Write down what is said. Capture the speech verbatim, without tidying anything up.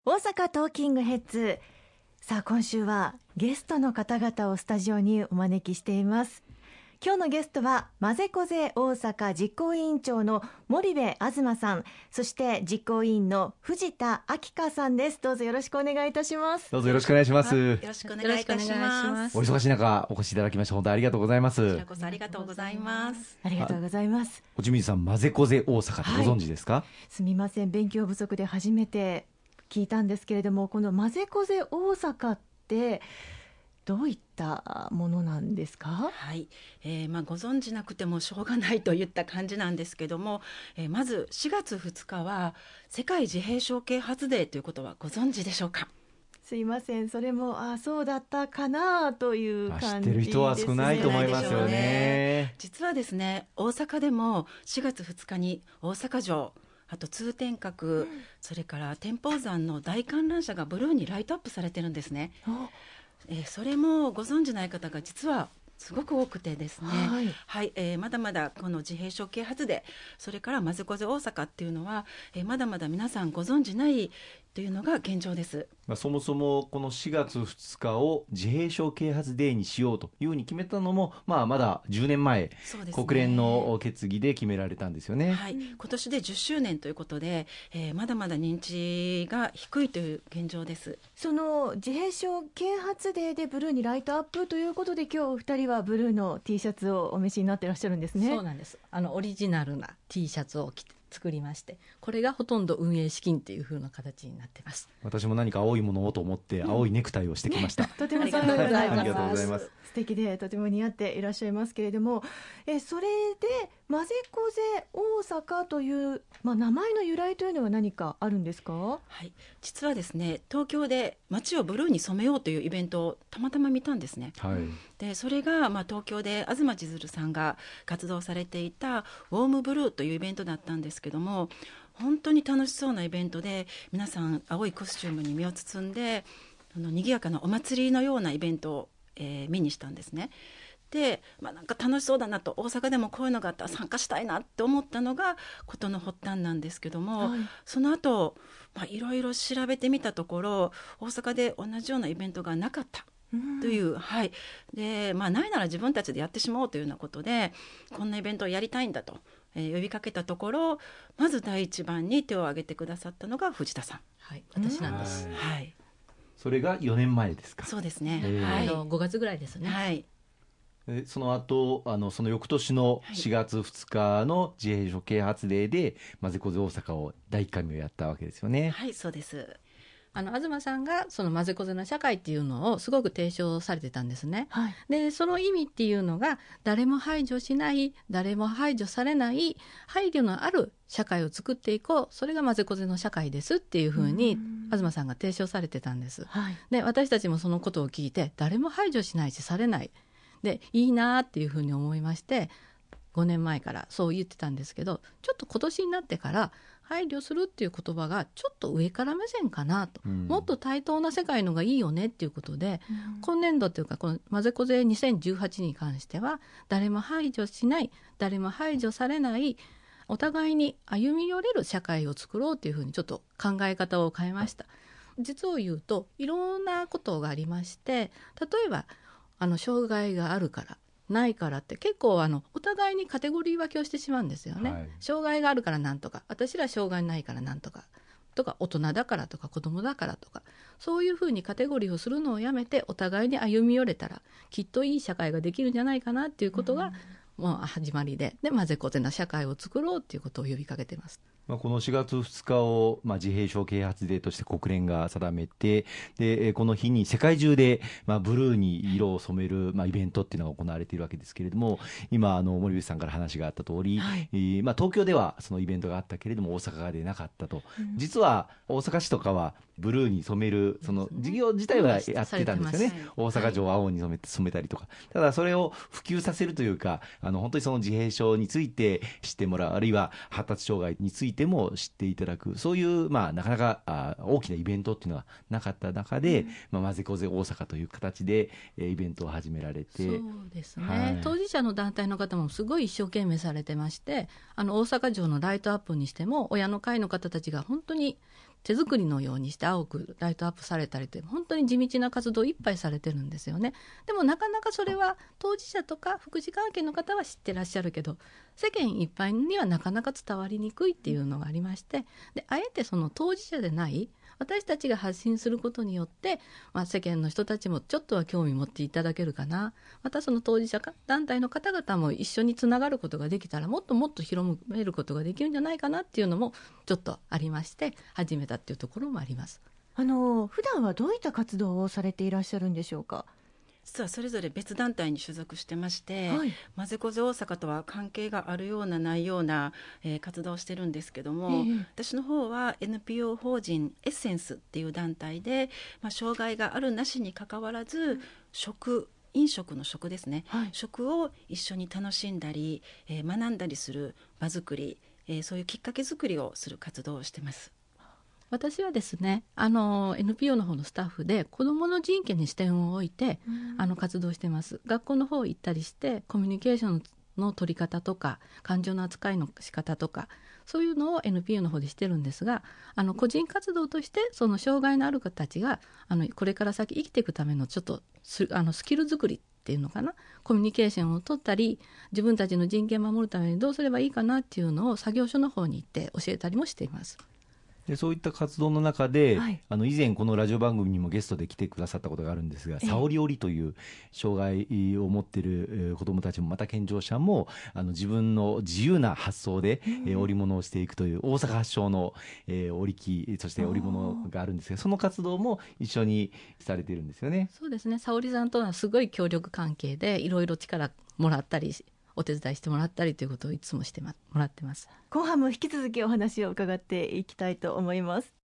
大阪トーキングヘッズ。さあ今週はゲストの方々をスタジオにお招きしています。今日のゲストはまぜこぜ大阪実行委員長の森部東さん、そして実行委員の藤田明香さんです。どうぞよろしくお願いいたします。 どうぞよろしくお願いします。よろしくお願いいたします。 お忙しい中お越しいただきまして本当にありがとうございます。 こちらこそありがとうございます。 ありがとうございます。 おちみじさん、まぜこぜ大阪ってご存知ですか？はい、 すみません、勉強不足で初めて聞いたんですけれども、このまぜこぜ大阪ってどういったものなんですか？ はい、えーまあ、ご存知なくてもしょうがないといった感じなんですけども、えー、まずしがつふつかは世界自閉症啓発デーということはご存知でしょうか？ すいません、それもあそうだったかなという感じですね。 知ってる人は少ないと思いますよね。 実はですね、大阪でもしがつふつかに大阪城、あと通天閣、うん、それから天保山の大観覧車がブルーにライトアップされてるんですね。えー、それもご存じない方が実はすごく多くてですね、はいはいえー、まだまだこの自閉症啓発デー、それからまぜこぜ大阪っていうのは、えー、まだまだ皆さんご存じないというのが現状です。 まあ、そもそもこのしがつふつかを自閉症啓発デーにしようというふうに決めたのも、まあ、まだじゅうねんまえ、ね、国連の決議で決められたんですよね。 はい、今年でじゅっしゅうねんということで、えー、まだまだ認知が低いという現状です。 その自閉症啓発デーでブルーにライトアップということで、今日お二人はブルーの T シャツをお召しになってらっしゃるんですね。 そうなんです。あのオリジナルな T シャツを着て作りまして、これがほとんど運営資金っていう風な形になってます。 私も何か青いものをと思って青いネクタイをしてきました。うんね、 とてもありがとうございます。 ありがとうございます。 素敵でとても似合っていらっしゃいますけれども、えそれでまぜこぜ大阪という、まあ、名前の由来というのは何かあるんですか？ はい、実はですね、東京で街をブルーに染めようというイベントをたまたま見たんですね。はい、でそれが、まあ、東京で東千鶴さんが活動されていたウォームブルーというイベントだったんですけども、本当に楽しそうなイベントで皆さん青いコスチュームに身を包んで、あの賑やかなお祭りのようなイベントを、えー、見にしたんですね。で、まあ、なんか楽しそうだなと、大阪でもこういうのがあったら参加したいなって思ったのがことの発端なんですけども、はい、その後、まあ、いろいろ調べてみたところ、大阪で同じようなイベントがなかったという、はいでまあ、ないなら自分たちでやってしまおうというようなことで、こんなイベントをやりたいんだと、えー、呼びかけたところ、まず第一番に手を挙げてくださったのが藤田さん。 はい、私なんです。 はい、それがよねんまえですか？ そうですね、 はい、あのごがつぐらいですね。 はい、 その後あのその翌年のしがつふつかの自閉症啓発デーでまぜこぜ大阪をだいいっかいめをやったわけですよね。 はい、そうです。 あの東さんがそのまぜこぜの社会っていうのをすごく提唱されてたんですね。はい、でその意味っていうのが、誰も排除しない、誰も排除されない配慮のある社会を作っていこう、それがまぜこぜの社会ですっていうふうに東さんが提唱されてたんです。はい、で私たちもそのことを聞いて、誰も排除しないしされないでいいなっていうふうに思いまして、ごねんまえからそう言ってたんですけど、ちょっと今年になってから配慮するっていう言葉がちょっと上から目線かなと、うん、もっと対等な世界のがいいよねっていうことで、うん、今年度というかこのまぜこぜにせんじゅうはちに関しては、誰も排除しない、誰も排除されない、お互いに歩み寄れる社会を作ろうというふうにちょっと考え方を変えました。実を言うといろんなことがありまして、例えばあの障害があるからないからって結構あのお互いにカテゴリー分けをしてしまうんですよね。はい、障害があるからなんとか、私ら障害ないからなんとかとか、大人だからとか子供だからとか、そういうふうにカテゴリーをするのをやめて、お互いに歩み寄れたらきっといい社会ができるんじゃないかなっていうことが、うん、もう始まりで、でまぜこぜな社会を作ろうっていうことを呼びかけてます。 まあ、このしがつふつかを、まあ、自閉症啓発デーとして国連が定めて、でこの日に世界中で、まあ、ブルーに色を染める、まあ、イベントっていうのが行われているわけですけれども、今あの森口さんから話があった通り、はいえーまあ、東京ではそのイベントがあったけれども大阪でなかったと、うん、実は大阪市とかはブルーに染めるその事業自体はやってたんですよね。大阪城を青に染め、染めたりとか、ただそれを普及させるというか、あの本当にその自閉症について知ってもらう、あるいは発達障害についても知っていただく、そういう、まあ、なかなかあ大きなイベントっていうのがなかった中で、うんまあ、まぜこぜ大阪という形で、えー、イベントを始められて、 そうですね、 はい、 当事者の団体の方もすごい一生懸命されてまして、あの大阪城のライトアップにしても親の会の方たちが本当に手作りのようにして青くライトアップされたりという本当に地道な活動をいっぱいされてるんですよね。でもなかなかそれは当事者とか福祉関係の方は知ってらっしゃるけど、世間一般にはなかなか伝わりにくいっていうのがありまして、であえてその当事者でない私たちが発信することによって、まあ、世間の人たちもちょっとは興味持っていただけるかな、またその当事者団体の方々も一緒につながることができたらもっともっと広めることができるんじゃないかなっていうのもちょっとありまして始めたっていうところもあります。 あの普段はどういった活動をされていらっしゃるんでしょうか。 実はそれぞれ別団体に所属してまして、 はい、 まぜこぜ大阪とは関係があるようなないような、えー、活動をしてるんですけども、えー、私の方は エヌピーオー 法人エッセンスっていう団体で、まあ、障害があるなしにかかわらず、うん、食飲食の食ですね、はい、食を一緒に楽しんだり、えー、学んだりする場作り、えー、そういうきっかけ作りをする活動をしてます。 私はですね、あの エヌピーオー の方のスタッフで子どもの人権に視点を置いて、うん、あの活動してます。学校の方行ったりしてコミュニケーションの取り方とか感情の扱いの仕方とかそういうのを エヌピーオー の方でしてるんですが、あの個人活動としてその障害のある方たちがあのこれから先生きていくためのちょっとスあのスキル作りっていうのかな、コミュニケーションを取ったり自分たちの人権を守るためにどうすればいいかなっていうのを作業所の方に行って教えたりもしています。 でそういった活動の中で、 はい、 あの以前このラジオ番組にもゲストで来てくださったことがあるんですが、さおり織りという障害を持っている子どもたちもまた健常者もあの自分の自由な発想で、うん、織物をしていくという大阪発祥の、えー、織機そして織物があるんですが、その活動も一緒にされているんですよね。 そうですね、さおりさんとはすごい協力関係でいろいろ力もらったりお手伝いしてもらったりということをいつもしてもらってます。 後半も引き続きお話を伺っていきたいと思います。